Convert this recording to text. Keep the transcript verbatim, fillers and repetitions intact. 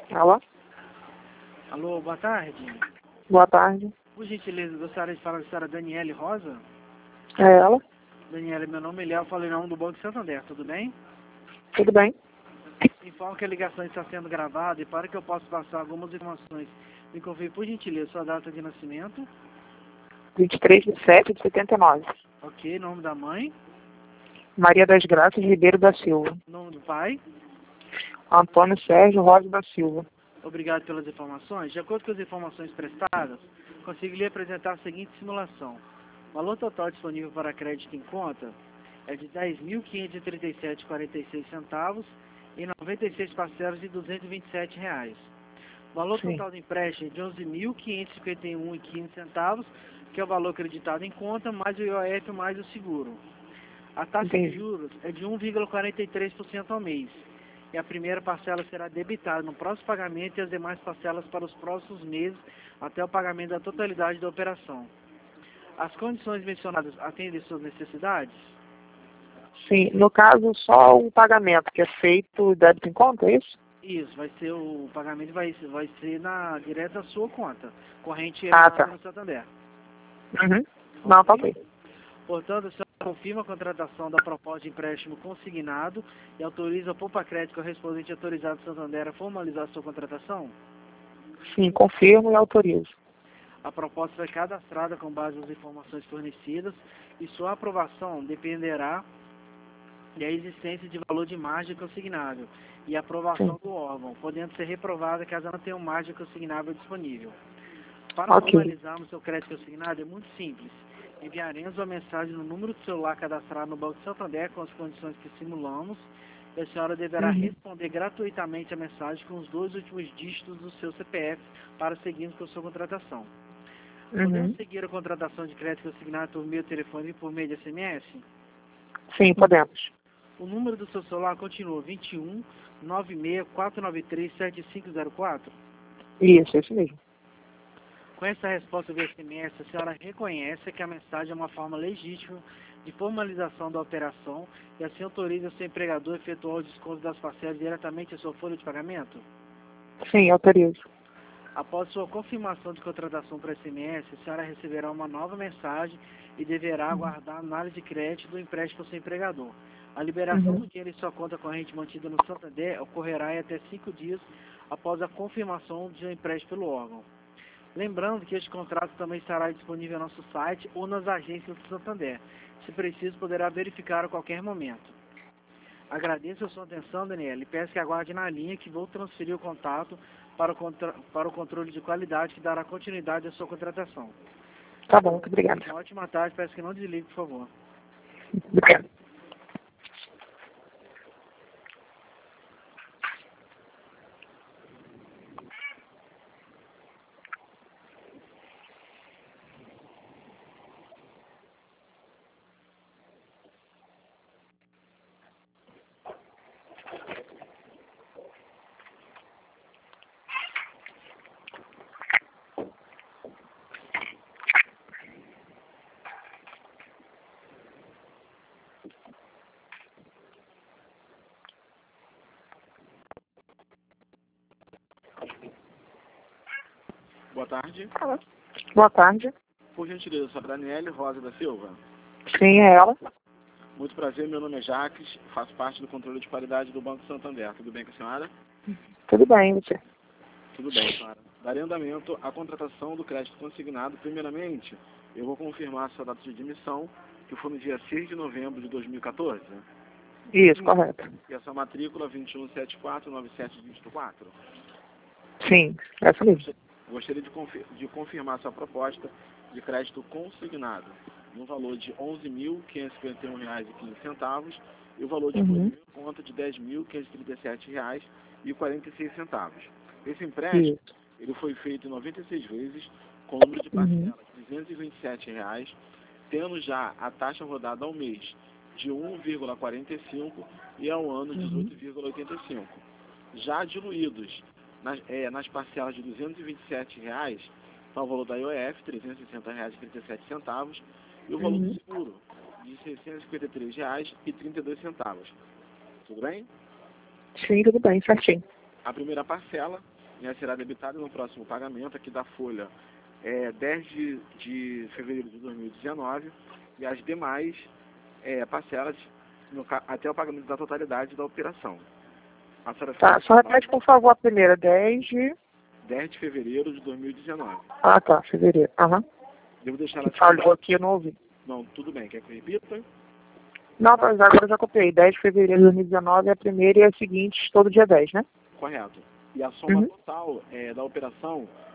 Alô? Alô, boa tarde. Boa tarde. Por gentileza, gostaria de falar com a senhora Daniele Rosa. É ela? Daniele, meu nome é Léo, falei em nome do Banco de Santander, tudo bem? Tudo bem? Informo que a ligação está sendo gravada e para que eu possa passar algumas informações, me confirme, por gentileza, sua data de nascimento. vinte e três de setembro de setenta e nove. Ok, nome da mãe, Maria das Graças Ribeiro da Silva. nome do pai. Antônio Sérgio Rosa da Silva. Obrigado pelas informações. De acordo com as informações prestadas, consegui lhe apresentar a seguinte simulação. O valor total disponível para crédito em conta é de dez mil quinhentos e trinta e sete reais e quarenta e seis centavos em noventa e seis parcelas de duzentos e vinte e sete reais. O valor Sim. total do empréstimo é de onze mil quinhentos e cinquenta e um reais e quinze centavos, que é o valor acreditado em conta, mais o I O F mais o seguro. A taxa Entendi. de juros é de um vírgula quarenta e três por cento ao mês. E a primeira parcela será debitada no próximo pagamento e as demais parcelas para os próximos meses até o pagamento da totalidade da operação. As condições mencionadas atendem suas necessidades? Sim, no caso, só o pagamento que é feito débito em conta, é isso? Isso, vai ser o pagamento vai, vai ser na, direto na sua conta, corrente Ah, eliminada tá. no Santander. Uhum. Não, tá ok. Portanto, a senhora confirma a contratação da proposta de empréstimo consignado e autoriza o Poupa Crédito correspondente autorizado do Santander a formalizar a sua contratação? Sim, confirmo e autorizo. A proposta foi cadastrada com base nas informações fornecidas e sua aprovação dependerá da existência de valor de margem consignável e aprovação Sim. do órgão, podendo ser reprovada caso não tenha uma margem consignável disponível. Para Ok. formalizarmos seu crédito consignado é muito simples. Enviaremos uma mensagem no número do celular cadastrado no Banco de Santander com as condições que simulamos e a senhora deverá Uhum. responder gratuitamente a mensagem com os dois últimos dígitos do seu C P F para seguirmos com a sua contratação. Podemos Uhum. seguir a contratação de crédito consignado por meio de telefone e por meio de S M S? Sim, podemos. O número do seu celular continua vinte e um, nove seis, quatro nove três, sete cinco zero quatro? Isso, é isso mesmo. Com essa resposta via S M S, a senhora reconhece que a mensagem é uma forma legítima de formalização da operação e assim autoriza o seu empregador a efetuar o desconto das parcelas diretamente à sua folha de pagamento? Sim, autorizo. Após sua confirmação de contratação por S M S, a senhora receberá uma nova mensagem e deverá aguardar a análise de crédito do empréstimo ao seu empregador. A liberação Uhum. do dinheiro em sua conta corrente mantida no Santander ocorrerá em até cinco dias após a confirmação de um empréstimo pelo órgão. Lembrando que este contrato também estará disponível no nosso site ou nas agências do Santander. Se preciso, poderá verificar a qualquer momento. Agradeço a sua atenção, Daniela, e peço que aguarde na linha que vou transferir o contato para o, contra... para o controle de qualidade que dará continuidade à sua contratação. Tá bom, muito obrigada. Uma ótima tarde, peço que não desligue, por favor. Obrigada. Boa tarde. Boa tarde. Por gentileza, sou a Daniele Rosa da Silva. Sim, é ela. Muito prazer, meu nome é Jacques, faço parte do controle de qualidade do Banco Santander. Tudo bem com a senhora? Tudo bem, você? Tudo bem, senhora. Darei andamento à contratação do crédito consignado. Primeiramente, eu vou confirmar a sua data de admissão, que foi no dia seis de novembro de dois mil e quatorze. Isso, correto. E a sua matrícula vinte e um setenta e quatro, noventa e sete, vinte e quatro. Sim, essa mesmo. Gostaria de, confir de confirmar sua proposta de crédito consignado no valor de onze mil quinhentos e cinquenta e um reais e quinze centavos e o valor Uhum. disponível em conta de dez mil quinhentos e trinta e sete reais e quarenta e seis centavos. Esse empréstimo Isso. ele foi feito em noventa e seis vezes com o número de Uhum. parcelas de duzentos e vinte e sete reais, tendo já a taxa rodada ao mês de um vírgula quarenta e cinco e ao ano Uhum. dezoito vírgula oitenta e cinco. Já diluídos nas, é, nas parcelas de duzentos e vinte e sete reais, está o valor da I O F, trezentos e sessenta reais e trinta e sete centavos, e o valor do Uhum. seguro, de seiscentos e cinquenta e três reais e trinta e dois centavos. Tudo bem? Sim, tudo bem, certinho. A primeira parcela já será debitada no próximo pagamento aqui da folha é, dez de, de fevereiro de dois mil e dezenove e as demais é, parcelas no, até o pagamento da totalidade da operação. A senhora Tá, só repete, por favor, a primeira, dez de... dez de fevereiro de dois mil e dezenove. Ah, tá, fevereiro. Aham. Devo deixar Que ela... falhou aqui, eu não ouvi. Não, tudo bem. Quer que eu repita? Não, mas agora eu já copiei. dez de fevereiro de dois mil e dezenove é a primeira e a seguinte, todo dia dez, né? Correto. E a soma Uhum. total é, da operação